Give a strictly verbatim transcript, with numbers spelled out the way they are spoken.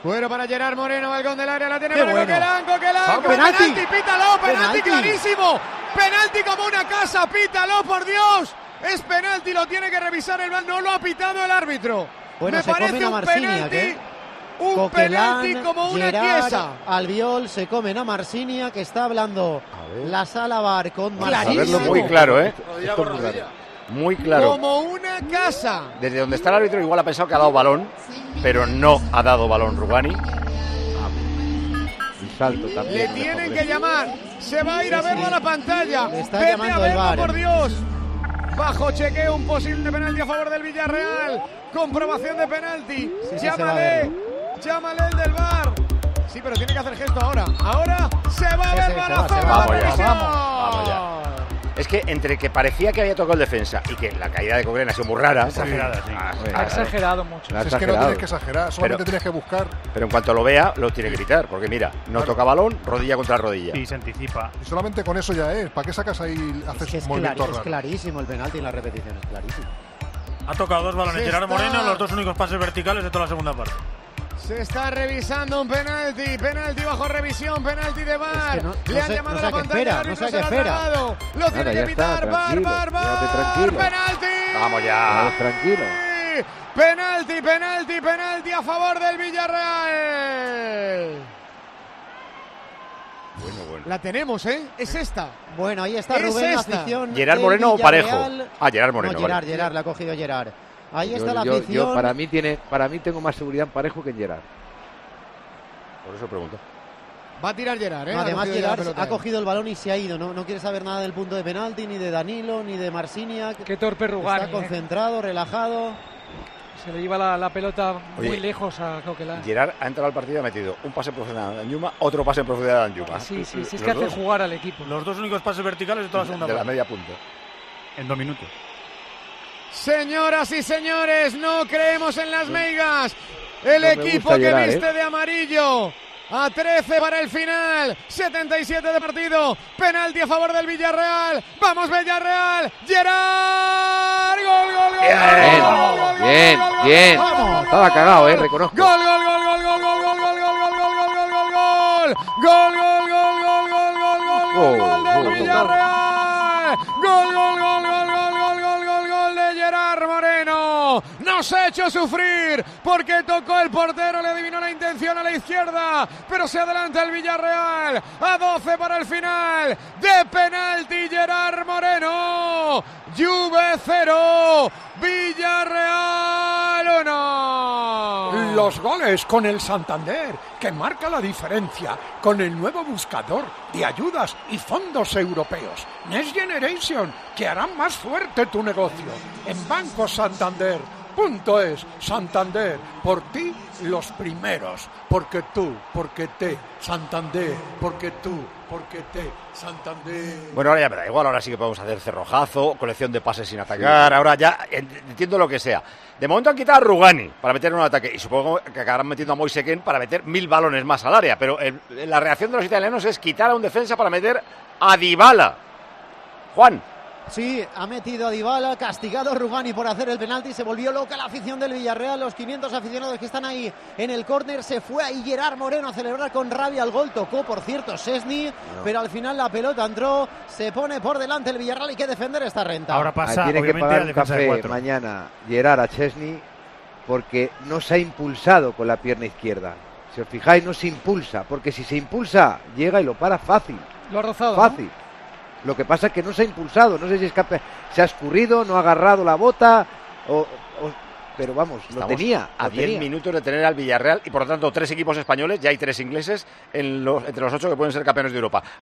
Fuera para Gerard Moreno, balcón del área, la tiene Qué para bueno. Coquelán, Coquelán, Penalti. penalti, pítalo, penalti, Penalti. clarísimo, penalti como una casa, pítalo, por Dios, es penalti, lo tiene que revisar el V A R, no lo ha pitado el árbitro. Bueno, Me se parece comen a un Marciniak, penalti, ¿eh? un Coquelán, penalti como una Gerard, pieza. Albiol se comen a Marciniak, que está hablando la sala V A R con Clarísimo. Marciniak. Muy claro, ¿eh? Rodilla por rodilla. Muy claro. Como una casa. Desde donde está el árbitro igual ha pensado que ha dado balón, pero no ha dado balón Rugani. Y salto también. Le tienen que llamar. Se va a ir a verlo a la pantalla. Le está Vete llamando a el verlo, V A R. por Dios. Bajo chequeo, un posible penalti a favor del Villarreal. Comprobación de penalti. Sí, sí, se va a llámale. ver. Llámale el del V A R. Sí, pero tiene que hacer gesto ahora. Ahora se va a Sí, ver sí, se la va, se zona va. de Vamos ya, revisión. vamos ya. Es que entre que parecía que había tocado el defensa y que la caída de Coquelán ha sido muy rara. Exagerada, sí. Ah, Ha claro. exagerado mucho. La ha Si es que no exagerado. tienes que exagerar, solamente Pero- tienes que buscar. Pero en cuanto lo vea, lo tiene que gritar. Porque mira, no toca balón, rodilla contra rodilla. Sí, se anticipa. Y solamente con eso ya es. ¿Para qué sacas ahí, haces Es, que es, un movimiento clari- es raro? clarísimo el penalti en la repetición, es clarísimo. Ha tocado dos balones Se Gerard está- Moreno, los dos únicos pases verticales de toda la segunda parte. Se está revisando un penalti, penalti bajo revisión, penalti de V A R. Es que no- no Le han sé- llamado no a sé la qué pantalla, espera, el no árbitro sé se qué lo ha espera. tragado. Lo tiene Nada, que ya está, pitar, V A R, tranquilo, V A R, V A quédate R, tranquilo. penalti. Vamos ya. Vamos, tranquilo. Penalti, penalti, penalti a favor del Villarreal. Bueno, bueno. La tenemos, ¿eh? Es esta. Bueno, ahí está Es Rubén, la esta. afición. ¿Gerard del Moreno o Parejo? Villarreal. Ah, Gerard Moreno. No, vale. Gerard, Gerard, la ha cogido Gerard. Ahí Yo- está la yo, yo afición. para mí tiene, para mí tengo más seguridad en Parejo que en Gerard. Por eso pregunto. Va a tirar Gerard, ¿eh? No, Ha además, cogido ya la Gerard pelota, ha ¿eh? cogido el balón y se ha ido. No, no quiere saber nada del punto de penalti, ni de Danilo, ni de Marciniak. Qué torpe Rugani. Está eh. concentrado, relajado. Se le lleva la, la pelota Oye, muy lejos a Coquelán. Gerard ha entrado al partido y ha metido un pase en profundidad a Danjuma, otro pase en profundidad a Danjuma. Sí, sí, sí, es Los que hace dos jugar al equipo. Los dos únicos pases verticales de toda la segunda de la parte. media punta. En dos minutos. Señoras y señores, no creemos en las meigas. El No me equipo gusta que Gerard, viste ¿eh? de amarillo. A trece para el final. setenta y siete de partido. Penalti a favor del Villarreal. Vamos Villarreal. Gerard. Gol, gol, gol. Bien, gol, gol, gol, bien, gol, gol, bien. gol, gol, gol, Estaba gol, cagado, gol, eh, gol. reconozco. Gol, gol, gol, gol, gol, gol, gol, gol, gol, gol, gol, gol, gol, gol, gol. Gol, gol, gol, gol, gol, gol, gol, gol, gol del Oh, oh, oh. Villarreal. Gol, gol, gol, gol, gol, gol, gol, gol, gol de Gerard Moreno. Nos ha hecho sufrir porque tocó el portero, le adivinó la intención a la izquierda, pero se adelanta el Villarreal. A doce para el final. De penalti Gerard Moreno. Juve cero. Villarreal uno. Los goles con el Santander, que marca la diferencia con el nuevo buscador de ayudas y fondos europeos. Next Generation, que harán más fuerte tu negocio. En Banco Santander. Punto es, Santander, por ti los primeros, porque tú, porque te, Santander, porque tú, porque te, Santander. Bueno, ahora ya me da igual, ahora sí que podemos hacer cerrojazo, colección de pases sin atacar, ahora ya entiendo lo que sea. De momento han quitado a Rugani para meter un ataque y supongo que acabarán metiendo a Moise Kean para meter mil balones más al área, pero el, la reacción de los italianos es quitar a un defensa para meter a Dybala. Juan. Sí, ha metido a Dybala, castigado Rugani por hacer el penalti, se volvió loca la afición del Villarreal, los quinientos aficionados que están ahí en el córner, se fue ahí Gerard Moreno a celebrar con rabia el gol, tocó por cierto Szczesny, no. pero al final la pelota entró, se pone por delante el Villarreal, hay que defender esta renta. Ahora pasa, Ahí tiene que obviamente, pagar a un defensa de café cuatro. mañana Gerard a Szczesny porque no se ha impulsado con la pierna izquierda. Si os fijáis, no se impulsa, porque si se impulsa, llega y lo para fácil. Lo ha rozado, Fácil. ¿no? Lo que pasa es que no se ha impulsado, no sé si es que se ha escurrido, no ha agarrado la bota, o, o, pero vamos, lo Estamos tenía. a lo diez tenía. minutos de tener al Villarreal y por lo tanto tres equipos españoles, ya hay tres ingleses en los, entre los ocho que pueden ser campeones de Europa.